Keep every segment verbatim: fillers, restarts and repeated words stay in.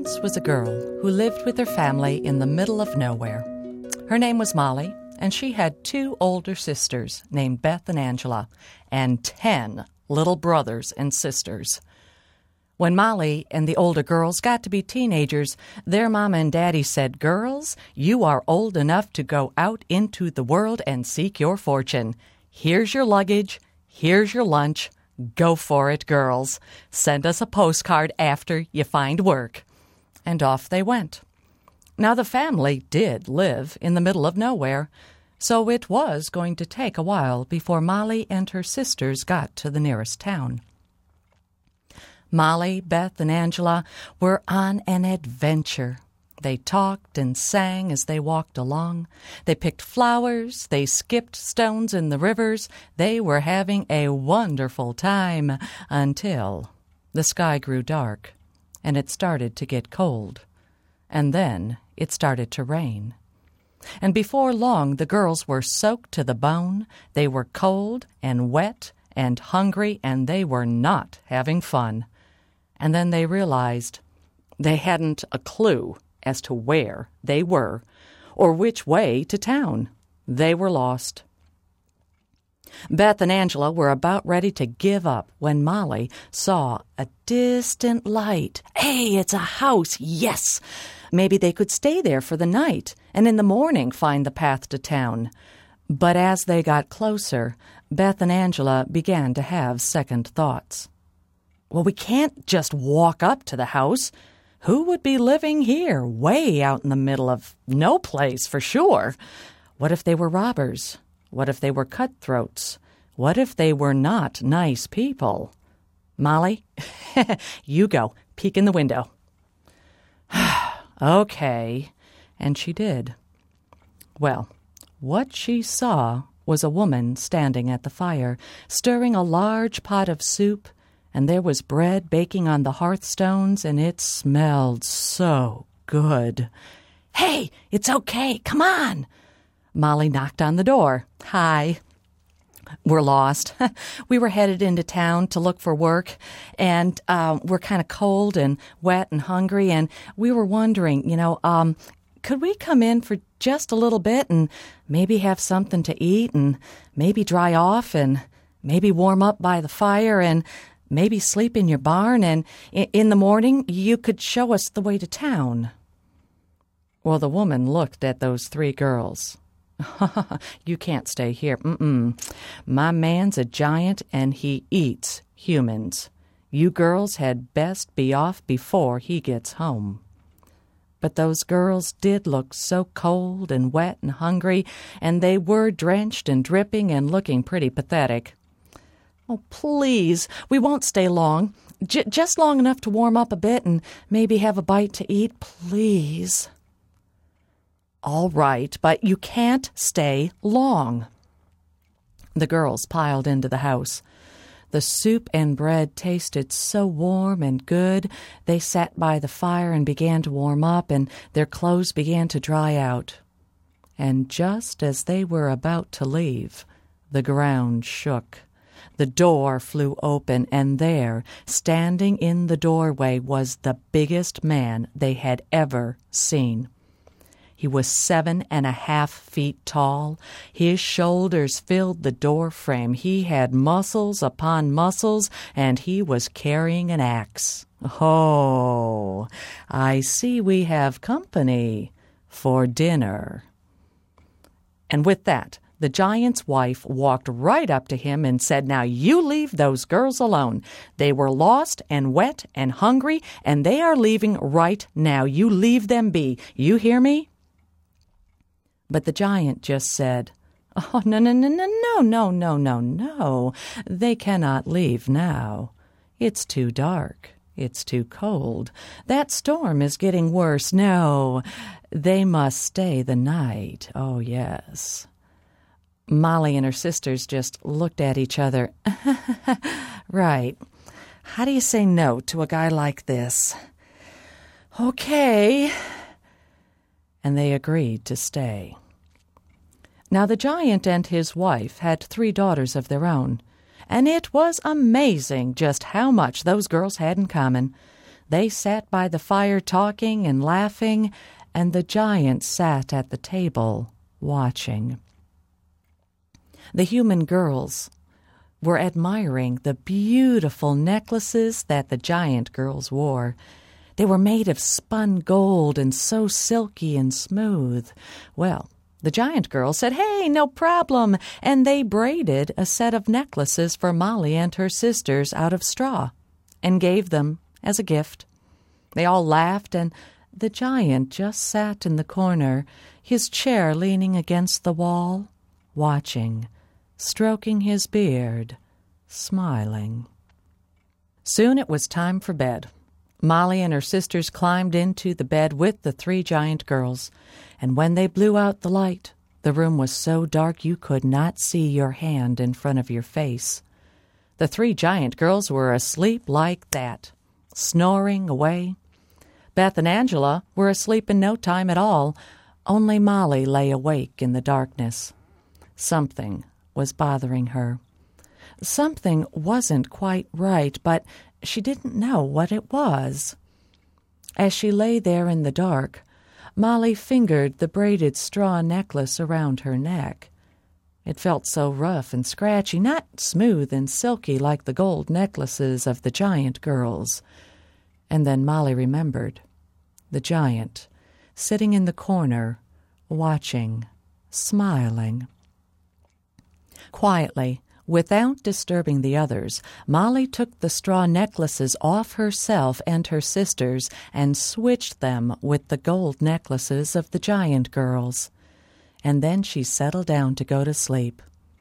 once was a girl who lived with her family in the middle of nowhere. Her name was Molly, and she had two older sisters named Beth and Angela, and ten little brothers and sisters. When Molly and the older girls got to be teenagers, their mama and daddy said, "Girls, you are old enough to go out into the world and seek your fortune. Here's your luggage. Here's your lunch. Go for it, girls. Send us a postcard after you find work." And off they went. Now, the family did live in the middle of nowhere, so it was going to take a while before Molly and her sisters got to the nearest town. Molly, Beth, and Angela were on an adventure. They talked and sang as they walked along. They picked flowers. They skipped stones in the rivers. They were having a wonderful time until the sky grew dark and it started to get cold. And then it started to rain. And before long, the girls were soaked to the bone. They were cold and wet and hungry, and they were not having fun. And then they realized they hadn't a clue as to where they were or which way to town. They were lost. Beth and Angela were about ready to give up when Molly saw a distant light. Hey, it's a house, yes! Maybe they could stay there for the night and in the morning find the path to town. But as they got closer, Beth and Angela began to have second thoughts. Well, we can't just walk up to the house. Who would be living here, way out in the middle of no place for sure? What if they were robbers? What if they were cutthroats? What if they were not nice people? Molly, you go. Peek in the window. Okay. And she did. Well, what she saw was a woman standing at the fire, stirring a large pot of soup, and there was bread baking on the hearthstones, and it smelled so good. "Hey, it's okay. Come on." Molly knocked on the door. "Hi." "We're lost. We were headed into town to look for work, and uh, we're kind of cold and wet and hungry, and we were wondering, you know, um, could we come in for just a little bit and maybe have something to eat and maybe dry off and maybe warm up by the fire and maybe sleep in your barn, and in the morning you could show us the way to town?" Well, the woman looked at those three girls. "You can't stay here. Mm-mm. My man's a giant, and he eats humans. You girls had best be off before he gets home." But those girls did look so cold and wet and hungry, and they were drenched and dripping and looking pretty pathetic. "Oh, please, we won't stay long. J- just long enough to warm up a bit and maybe have a bite to eat, please." "All right, but you can't stay long." The girls piled into the house. The soup and bread tasted so warm and good. They sat by the fire and began to warm up, and their clothes began to dry out. And just as they were about to leave, the ground shook. The door flew open, and there, standing in the doorway, was the biggest man they had ever seen. He was seven and a half feet tall. His shoulders filled the door frame. He had muscles upon muscles, and he was carrying an axe. "Oh, I see we have company for dinner." And with that, the giant's wife walked right up to him and said, "Now you leave those girls alone. They were lost and wet and hungry, and they are leaving right now. You leave them be. You hear me?" But the giant just said, "Oh, no, no, no, no, no, no, no, no, no. They cannot leave now. It's too dark. It's too cold. That storm is getting worse. No, they must stay the night. Oh, yes." Molly and her sisters just looked at each other. "Right. How do you say no to a guy like this?" "Okay." And they agreed to stay. Now the giant and his wife had three daughters of their own, and it was amazing just how much those girls had in common. They sat by the fire talking and laughing, and the giant sat at the table watching. The human girls were admiring the beautiful necklaces that the giant girls wore. They were made of spun gold and so silky and smooth. Well, the giant girl said, "Hey, no problem," and they braided a set of necklaces for Molly and her sisters out of straw and gave them as a gift. They all laughed, and the giant just sat in the corner, his chair leaning against the wall, watching, stroking his beard, smiling. Soon it was time for bed. Molly and her sisters climbed into the bed with the three giant girls, and when they blew out the light, the room was so dark you could not see your hand in front of your face. The three giant girls were asleep like that, snoring away. Beth and Angela were asleep in no time at all. Only Molly lay awake in the darkness. Something was bothering her. Something wasn't quite right, but she didn't know what it was. As she lay there in the dark, Molly fingered the braided straw necklace around her neck. It felt so rough and scratchy, not smooth and silky like the gold necklaces of the giant girls. And then Molly remembered the giant, sitting in the corner, watching, smiling. Quietly, without disturbing the others, Molly took the straw necklaces off herself and her sisters and switched them with the gold necklaces of the giant girls. And then she settled down to go to sleep.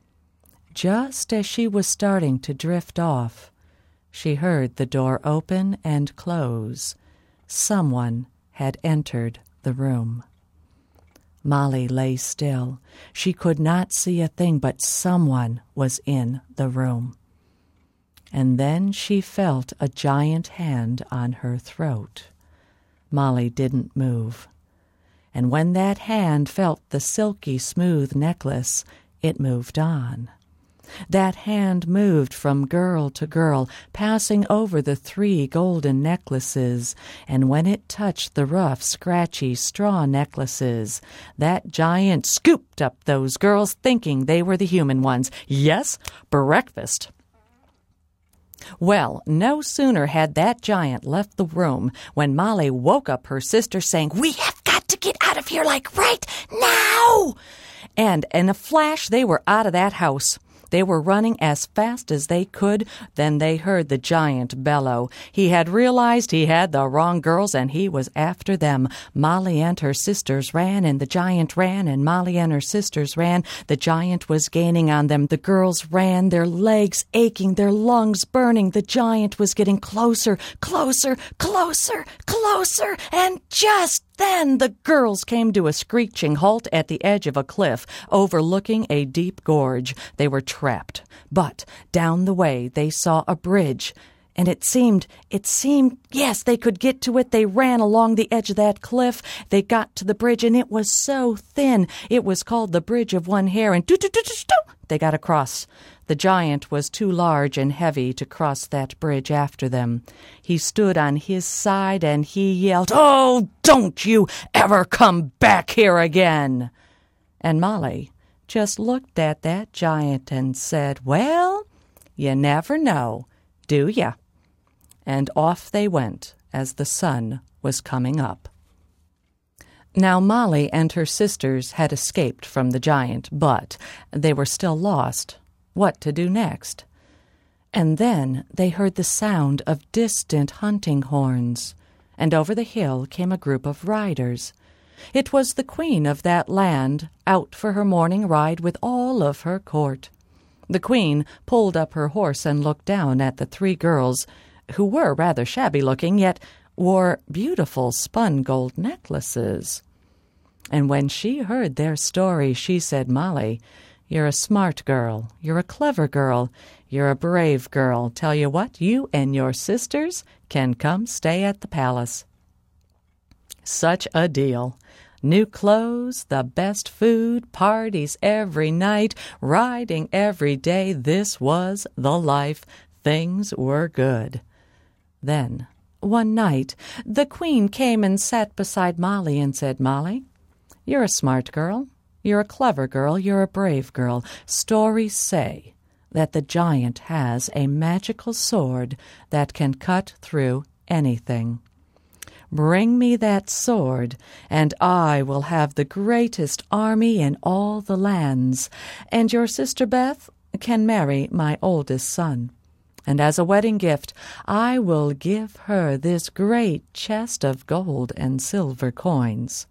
Just as she was starting to drift off, she heard the door open and close. Someone had entered the room. Molly lay still. She could not see a thing, but someone was in the room. And then she felt a giant hand on her throat. Molly didn't move. And when that hand felt the silky smooth necklace, it moved on. That hand moved from girl to girl, passing over the three golden necklaces, and when it touched the rough, scratchy straw necklaces, that giant scooped up those girls, thinking they were the human ones. Yes, breakfast. Well, no sooner had that giant left the room when Molly woke up her sister, saying, "We have got to get out of here, like right now!" And in a flash, they were out of that house. They were running as fast as they could. Then they heard the giant bellow. He had realized he had the wrong girls, and he was after them. Molly and her sisters ran, and the giant ran, and Molly and her sisters ran. The giant was gaining on them. The girls ran, their legs aching, their lungs burning. The giant was getting closer, closer, closer, closer, and just then the girls came to a screeching halt at the edge of a cliff overlooking a deep gorge. They were trapped. But down the way they saw a bridge, and it seemed, it seemed, yes, they could get to it. They ran along the edge of that cliff. They got to the bridge, and it was so thin. It was called the Bridge of One Hair, and do-do-do-do-do, they got across. The giant was too large and heavy to cross that bridge after them. He stood on his side and he yelled, "Oh, don't you ever come back here again!" And Molly just looked at that giant and said, "Well, you never know, do ya?" And off they went as the sun was coming up. Now Molly and her sisters had escaped from the giant, but they were still lost. What to do next? And then they heard the sound of distant hunting horns, and over the hill came a group of riders. It was the queen of that land, out for her morning ride with all of her court. The queen pulled up her horse and looked down at the three girls, who were rather shabby-looking, yet wore beautiful spun gold necklaces. And when she heard their story, she said, "Molly, you're a smart girl. You're a clever girl. You're a brave girl. Tell you what, you and your sisters can come stay at the palace." Such a deal. New clothes, the best food, parties every night, riding every day. This was the life. Things were good. Then One night, the Queen came and sat beside Molly and said, "Molly, you're a smart girl, you're a clever girl, you're a brave girl. Stories say that the giant has a magical sword that can cut through anything. Bring me that sword, and I will have the greatest army in all the lands, and your sister Beth can marry my oldest son. And as a wedding gift, I will give her this great chest of gold and silver coins."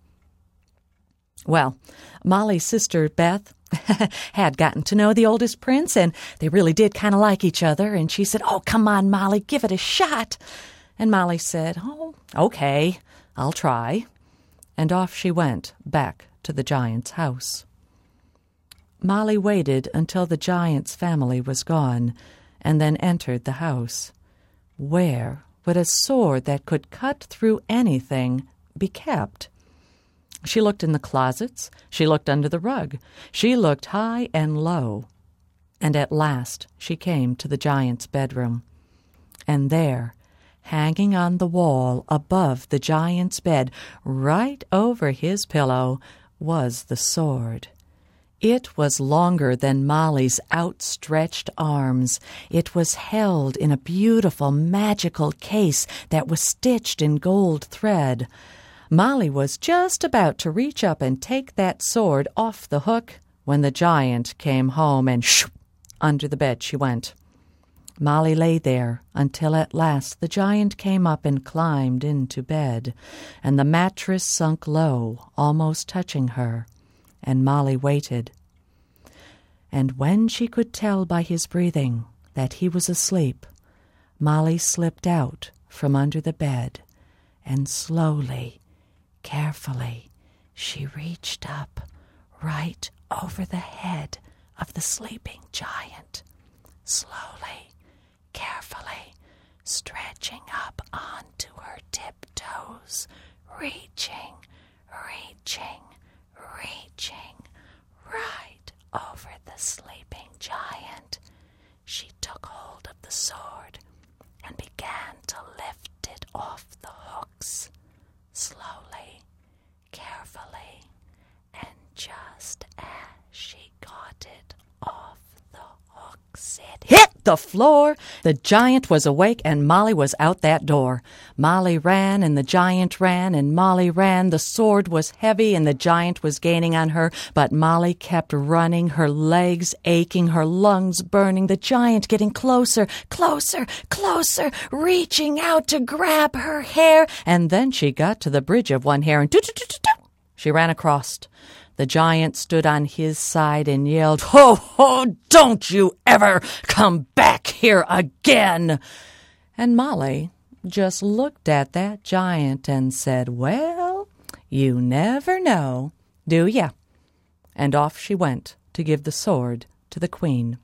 Well, Molly's sister Beth had gotten to know the oldest prince, and they really did kind of like each other, and she said, "Oh, come on, Molly, give it a shot." And Molly said, "Oh, okay, I'll try." And off she went back to the giant's house. Molly waited until the giant's family was gone, and then entered the house. Where would a sword that could cut through anything be kept? She looked in the closets, she looked under the rug, she looked high and low, and at last she came to the giant's bedroom. And there, hanging on the wall above the giant's bed, right over his pillow, was the sword. It was longer than Molly's outstretched arms. It was held in a beautiful magical case that was stitched in gold thread. Molly was just about to reach up and take that sword off the hook when the giant came home, and shoo, under the bed she went. Molly lay there until at last the giant came up and climbed into bed, and the mattress sunk low, almost touching her, and Molly waited. And when she could tell by his breathing that he was asleep, Molly slipped out from under the bed, and slowly, carefully, she reached up right over the head of the sleeping giant, slowly, carefully, stretching up onto her tiptoes, reaching, reaching, reaching, right over the sleeping giant. She took hold of the sword and began to lift it off the hooks, slowly, carefully, and just as she got it off the hooks, it hit the floor. The giant was awake, and Molly was out that door. Molly ran, and the giant ran, and Molly ran. The sword was heavy, and the giant was gaining on her, but Molly kept running, her legs aching, her lungs burning, the giant getting closer, closer, closer, reaching out to grab her hair. And then she got to the bridge of one hair, and do-do-do-do-do, she ran across. The giant stood on his side and yelled, "Ho, ho, don't you ever come back here again!" And Molly just looked at that giant and said, "Well, you never know, do ya?" And off she went to give the sword to the Queen.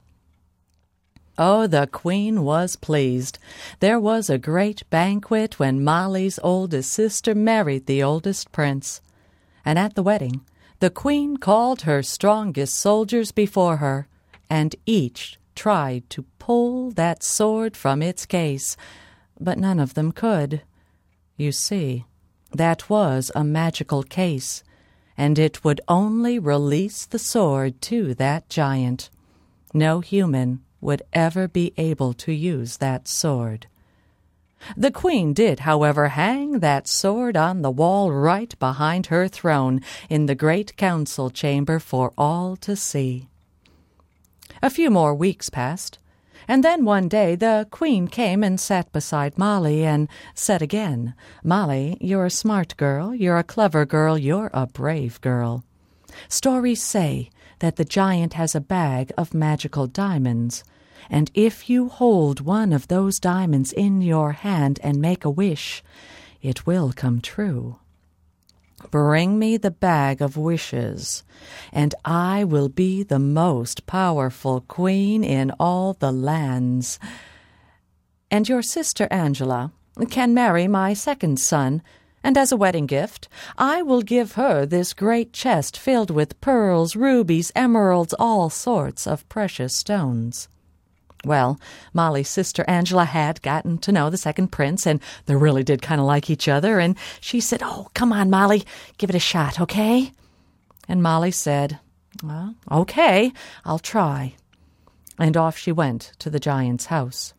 Oh, the Queen was pleased. There was a great banquet when Molly's oldest sister married the oldest prince. And at the wedding, the Queen called her strongest soldiers before her, and each tried to pull that sword from its case, but none of them could. You see, that was a magical case, and it would only release the sword to that giant. No human would ever be able to use that sword. The Queen did, however, hang that sword on the wall right behind her throne in the great council chamber for all to see. A few more weeks passed, and then one day the Queen came and sat beside Molly and said again, "Molly, you're a smart girl, you're a clever girl, you're a brave girl. Stories say that the giant has a bag of magical diamonds, and if you hold one of those diamonds in your hand and make a wish, it will come true. Bring me the bag of wishes, and I will be the most powerful queen in all the lands. And your sister Angela can marry my second son, and as a wedding gift, I will give her this great chest filled with pearls, rubies, emeralds, all sorts of precious stones." Well, Molly's sister Angela had gotten to know the second prince, and they really did kind of like each other, and she said, "Oh, come on, Molly, give it a shot, okay?" And Molly said, "Well, okay, I'll try." And off she went to the giant's house.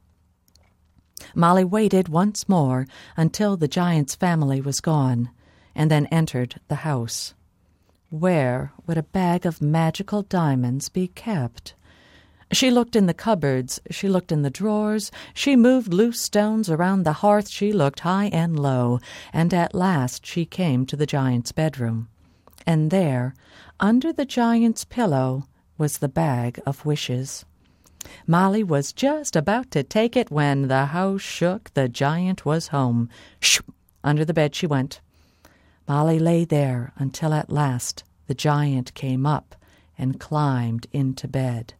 Molly waited once more until the giant's family was gone, and then entered the house. Where would a bag of magical diamonds be kept? She looked in the cupboards, she looked in the drawers, she moved loose stones around the hearth, she looked high and low, and at last she came to the giant's bedroom. And there, under the giant's pillow, was the bag of wishes. Molly was just about to take it when the house shook. The giant was home. Shoo! Under the bed she went. Molly lay there until at last the giant came up and climbed into bed.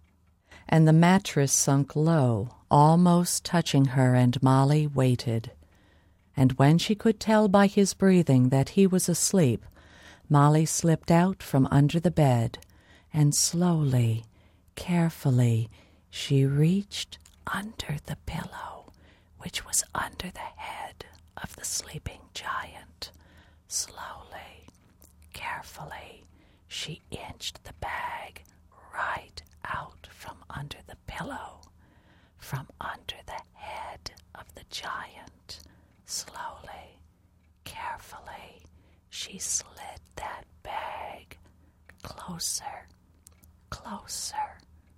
And the mattress sunk low, almost touching her, and Molly waited. And when she could tell by his breathing that he was asleep, Molly slipped out from under the bed, and slowly, carefully, she reached under the pillow, which was under the head of the sleeping giant. Slowly, carefully, she inched the bag right out from under the pillow, from under the head of the giant. Slowly, carefully, she slid that bag closer, closer,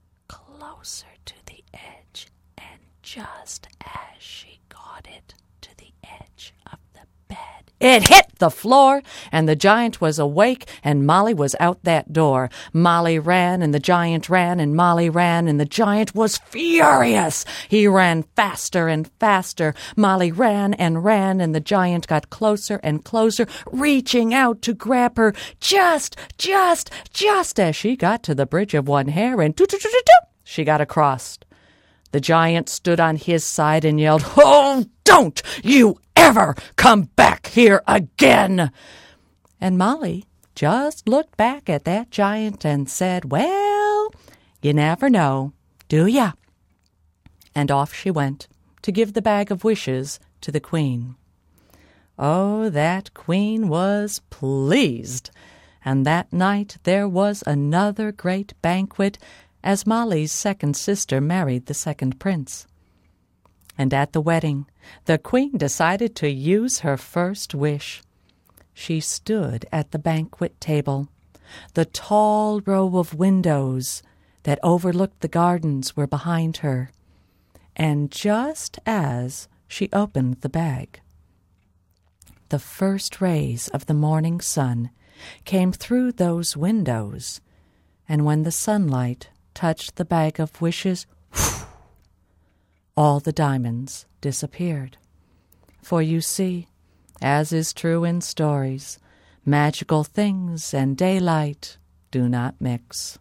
closer to the edge, and just as she got it to the edge of the bed, it hit the floor, and the giant was awake, and Molly was out that door. Molly ran, and the giant ran, and Molly ran, and the giant was furious. He ran faster and faster. Molly ran and ran, and the giant got closer and closer, reaching out to grab her just, just, just as she got to the bridge of one hair, and toot-toot-toot-toot, she got across. The giant stood on his side and yelled, "Oh, don't you ever come back here again!" And Molly just looked back at that giant and said, "Well, you never know, do ya?" And off she went to give the bag of wishes to the queen. Oh, that queen was pleased, and that night there was another great banquet, as Molly's second sister married the second prince. And at the wedding, the queen decided to use her first wish. She stood at the banquet table. The tall row of windows that overlooked the gardens were behind her. And just as she opened the bag, the first rays of the morning sun came through those windows, and when the sunlight touched the bag of wishes, whew, all the diamonds disappeared. For you see, as is true in stories, magical things and daylight do not mix.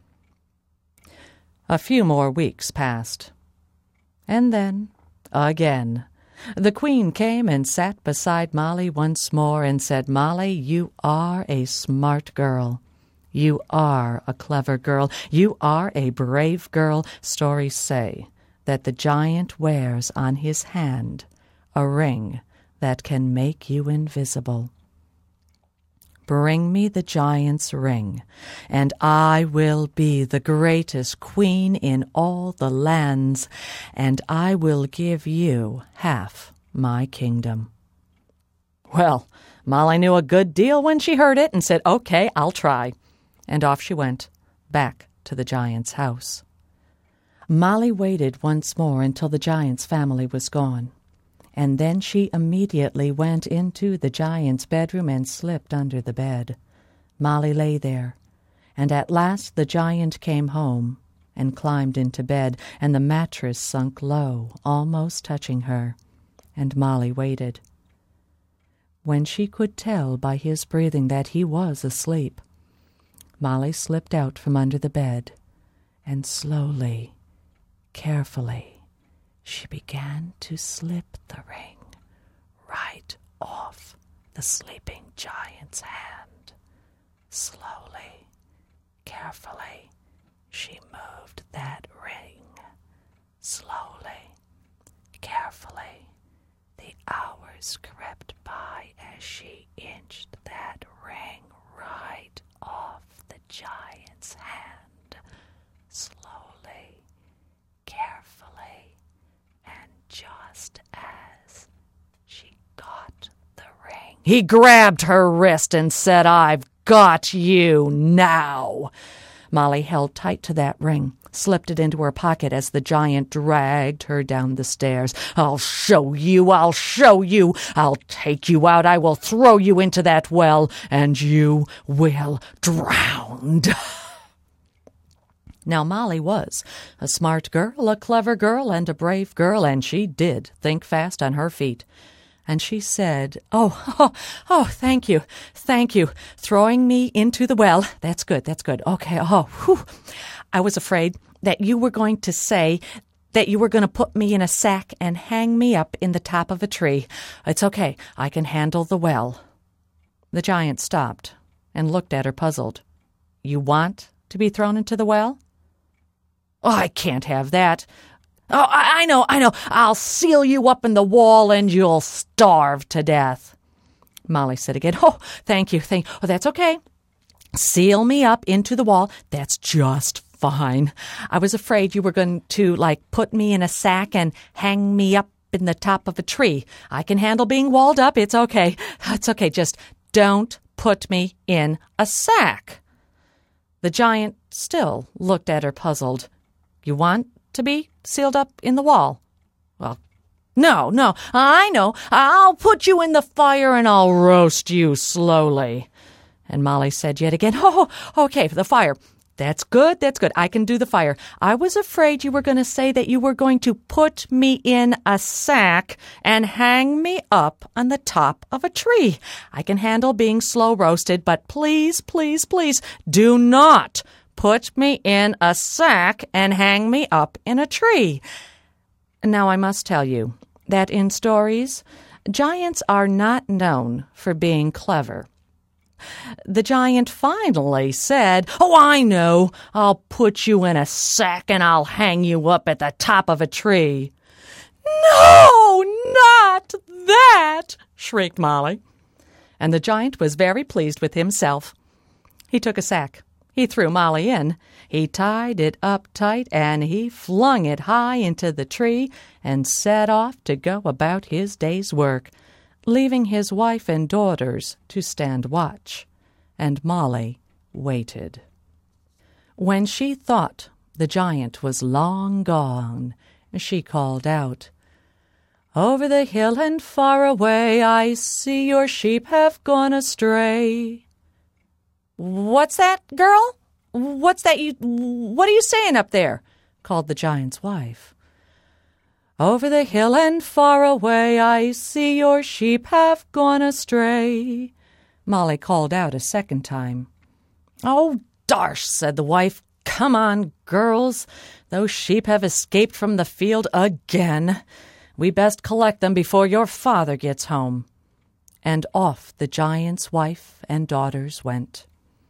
A few more weeks passed, and then, again, the queen came and sat beside Molly once more and said, "Molly, you are a smart girl. You are a clever girl. You are a brave girl. Stories say that the giant wears on his hand a ring that can make you invisible. Bring me the giant's ring, and I will be the greatest queen in all the lands, and I will give you half my kingdom." Well, Molly knew a good deal when she heard it and said, "Okay, I'll try." And off she went, back to the giant's house. Molly waited once more until the giant's family was gone, and then she immediately went into the giant's bedroom and slipped under the bed. Molly lay there, and at last the giant came home and climbed into bed, and the mattress sunk low, almost touching her, and Molly waited. When she could tell by his breathing that he was asleep, Molly slipped out from under the bed, and slowly, carefully, she began to slip the ring right off the sleeping giant's hand. Slowly, carefully, she moved that ring Slowly, carefully, the hours crept by as she inched that ring right off the giant's hand. Slowly, carefully, and just as she got the ring, he grabbed her wrist and said, "I've got you now." Molly held tight to that ring, slipped it into her pocket as the giant dragged her down the stairs. "I'll show you, I'll show you. I'll take you out. I will throw you into that well, and you will drown." Now, Molly was a smart girl, a clever girl, and a brave girl, and she did think fast on her feet. And she said, oh, oh, oh, thank you, thank you. Throwing me into the well. That's good, that's good. Okay, oh, whew. I was afraid that you were going to say that you were going to put me in a sack and hang me up in the top of a tree. It's okay, I can handle the well. The giant stopped and looked at her puzzled. You want to be thrown into the well? Oh, I can't have that. Oh, I, I know, I know. I'll seal you up in the wall and you'll starve to death. Molly said again, "Oh, thank you, thank you. Oh, that's okay. Seal me up into the wall. That's just fine. I was afraid you were going to, like, put me in a sack and hang me up in the top of a tree. I can handle being walled up. It's okay. It's okay. Just don't put me in a sack." The giant still looked at her puzzled. You want to be sealed up in the wall? Well, no, no, I know. I'll put you in the fire and I'll roast you slowly. And Molly said yet again, "Oh, okay, for the fire. That's good, that's good. I can do the fire. I was afraid you were going to say that you were going to put me in a sack and hang me up on the top of a tree. I can handle being slow roasted, but please, please, please, do not put me in a sack and hang me up in a tree." Now, I must tell you that in stories, giants are not known for being clever. The giant finally said, "Oh, I know. I'll put you in a sack and I'll hang you up at the top of a tree." "No, not that!" shrieked Molly. And the giant was very pleased with himself. He took a sack. He threw Molly in. He tied it up tight, and he flung it high into the tree and set off to go about his day's work, leaving his wife and daughters to stand watch. And Molly waited. When she thought the giant was long gone, she called out, "Over the hill and far away, I see your sheep have gone astray." "What's that, girl? What's that you, what are you saying up there?" called the giant's wife. "Over the hill and far away, I see your sheep have gone astray," Molly called out a second time. "Oh, darsh," said the wife. "Come on, girls. Those sheep have escaped from the field again. We best collect them before your father gets home." And off the giant's wife and daughters went.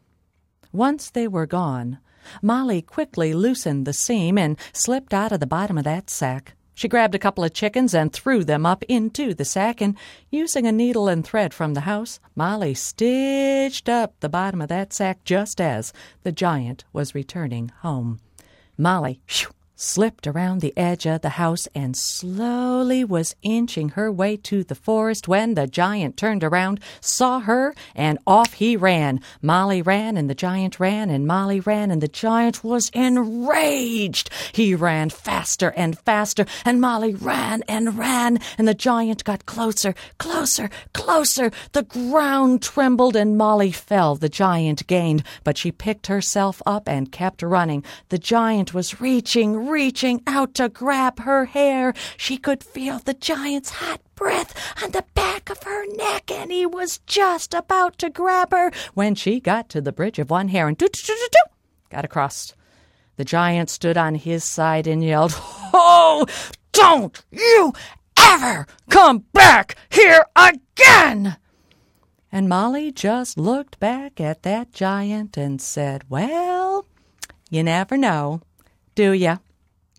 Once they were gone, Molly quickly loosened the seam and slipped out of the bottom of that sack. She grabbed a couple of chickens and threw them up into the sack, and using a needle and thread from the house, Molly stitched up the bottom of that sack just as the giant was returning home. Molly whew, slipped around the edge of the house and slowly was inching her way to the forest when the giant turned around, saw her, and off he ran. Molly ran, and the giant ran, and Molly ran, and the giant was enraged. He ran faster and faster, and Molly ran and ran, and the giant got closer, closer, closer. The ground trembled, and Molly fell. The giant gained, but she picked herself up and kept running. The giant was reaching, reaching out to grab her hair. She could feel the giant's hot breath on the back of her neck, and he was just about to grab her when she got to the bridge of one hair and doo-doo-doo-doo-doo, got across. The giant stood on his side and yelled, "Oh, don't you ever come back here again!" And Molly just looked back at that giant and said, "Well, you never know, do ya?"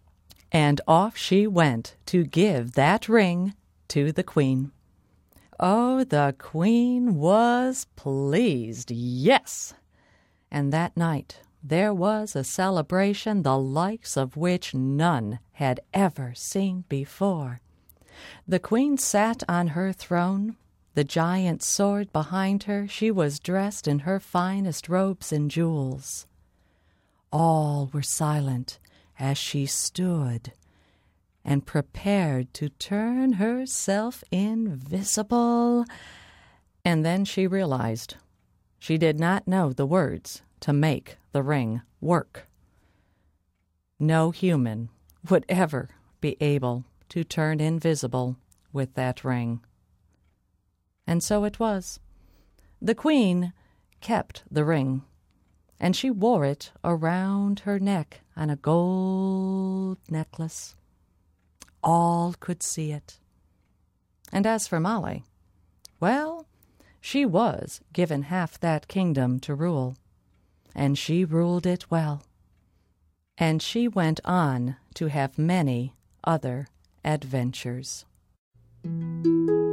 and off she went to give that ring to the queen. Oh, the queen was pleased, yes! And that night there was a celebration the likes of which none had ever seen before. The queen sat on her throne, the giant sword behind her. She was dressed in her finest robes and jewels. All were silent as she stood and prepared to turn herself invisible. And then she realized she did not know the words to make the ring work. No human would ever be able to turn invisible with that ring. And so it was. The queen kept the ring, and she wore it around her neck on a gold necklace. All could see it. And as for Molly, well, she was given half that kingdom to rule, and she ruled it well. And she went on to have many other adventures.